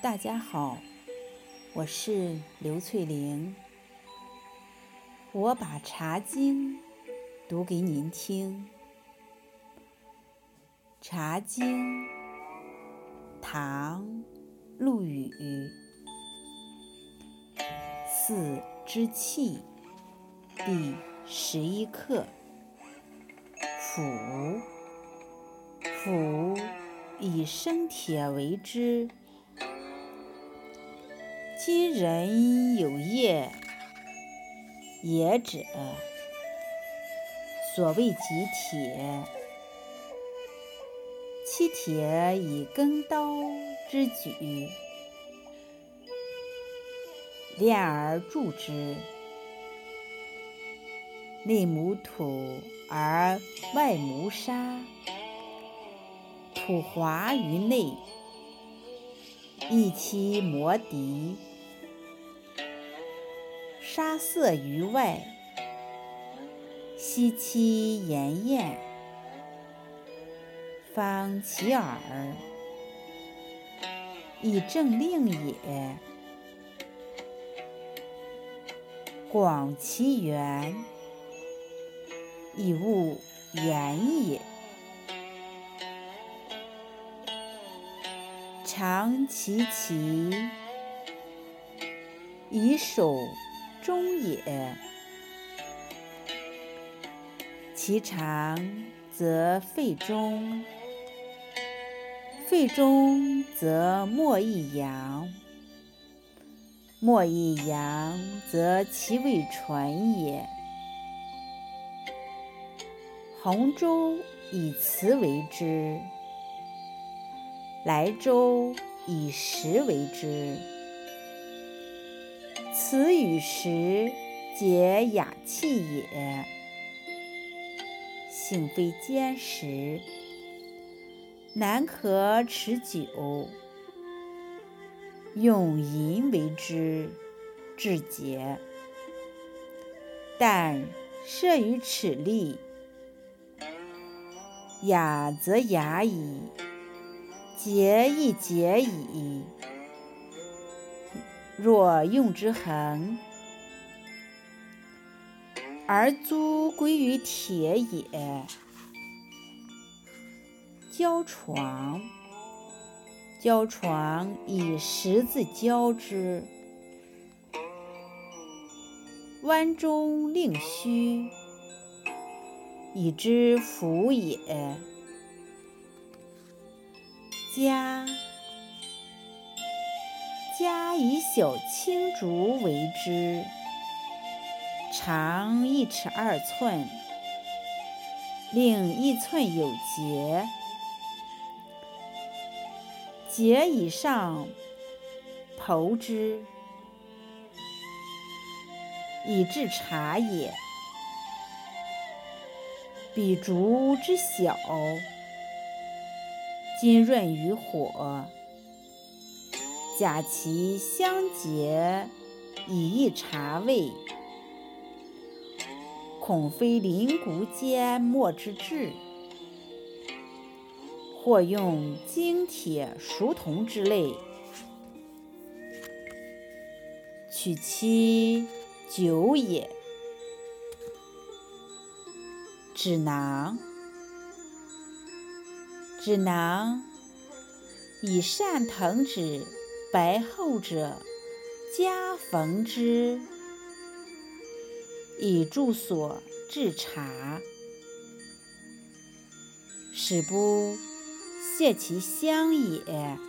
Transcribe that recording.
大家好，我是刘翠玲。我把《茶经》读给您听。《茶经》，唐·陆羽。四之气，第11课。釜，釜以生铁为之。今人有业也者，所谓极铁，其铁以耕刀之举，炼而铸之，内母土而外母沙，土滑于内，益其磨砺；沙塞于外，息其炎焰，方其耳，以正令也。广其源，以物原也。长其其，以守中也。其长则肺中，肺中则末一阳，末一阳则其味纯也。洪州以瓷为之，莱州以石为之。瓷与石皆雅器也，性非坚实，难可持久。用银为之，至洁。但摄于齿力，雅则雅矣，洁亦洁矣。若用之恒，而租归于铁也。胶床，胶床以石子胶之，弯中令虚，以之服也。家以小青竹为之，长1尺2寸，另1寸有节。节以上剖之，以制茶也。彼竹之小，浸润于火，假其香节，以益茶味。恐非鳞骨间末之至，或用精铁熟铜之类，取其久也。指囊，指囊以善藤指白厚者夹缝之，以助所制茶，使不泄其香也。